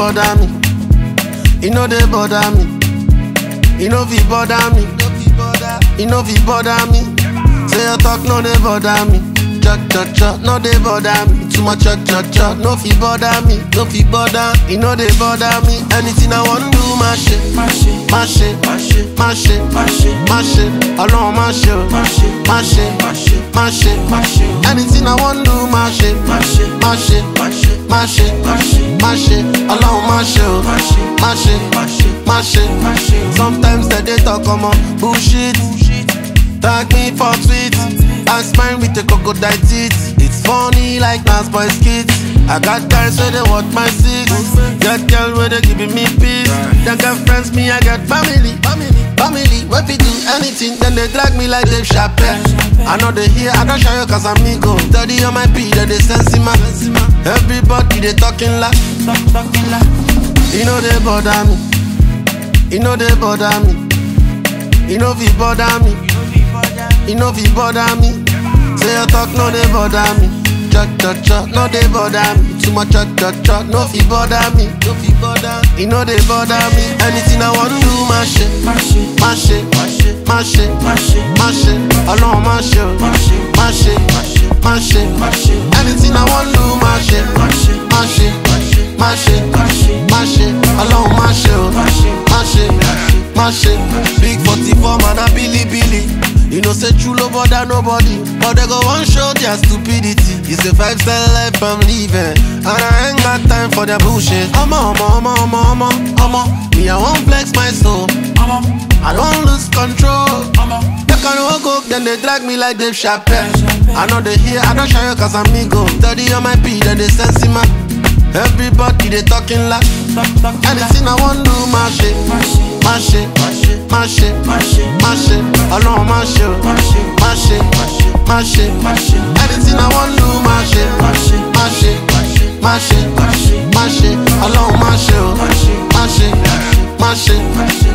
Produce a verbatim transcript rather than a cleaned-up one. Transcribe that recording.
bother me. You know they bother me. You know fi bother me. You know fi bother me. Say your talk no they bother me. Cha cha cha, no they bother me. Too much cha cha cha, no fi bother me. No fi bother, you know they bother me. Anything I want do, my shit, my shit, my shit, my shit, my shit, my shit. Alone my shit, my shit, my shit, my shit, my shit. Anything I want do, my shit, my shit, my shit, my shit, my shit, my shit. Alone my shit, my shit, my shit, my shit, my shit. Sometimes they talk come on bullshit. Tag me for tweets. I smile with the crocodile teeth. It's funny like Nas Boy skits. I got guys where they watch my six. Got girls where they giving me peace. Then got friends, me I got family. Family, where we do anything, then they drag me like Dave Chappelle. I know they hear, I don't show you cause I'm ego. Study on my P, then they sense him. Everybody they talking like. You know they bother me. You know they bother me. You know fi bother me. You know fi bother me. Say your talk no they bother me. Cha cha cha, no they bother me. Too much cha cha cha, no fi bother me. No fi bother. You know they bother me. Anything I want do, my shit, my shit, my shit, my shit, my shit, my shit, my shit. Alone my shit, my shit, my shit, my shit, my shit. Anything I want do, my shit, my shit, my shit, my shit, my shit, my shit. Alone my shit, my shit, my shit, my shit. Big forty-four man a Billy Billy. You know say true love bother nobody, but they go one show their stupidity. It's a five star life I'm living, and I ain't got time for their bullshit. I'm a, I'm a, I'm a, I'm a, I'm a. Me I won't flex my soul. I don't lose control. They can walk up, then they drag me like Dave Chappelle. I know they hear, I don't show you cause I'm ego. Study on my P, then they sense him. Everybody they talking like. Anything I want do, my shit, my shit, my shit, my shit, my shit, my shit. Alone my shit, my shit, my shit, my shit, my shit. Anything I want do, my shit, my shit, my shit, my shit, my shit, my shit. Alone my shit, my shit, my shit, my shit.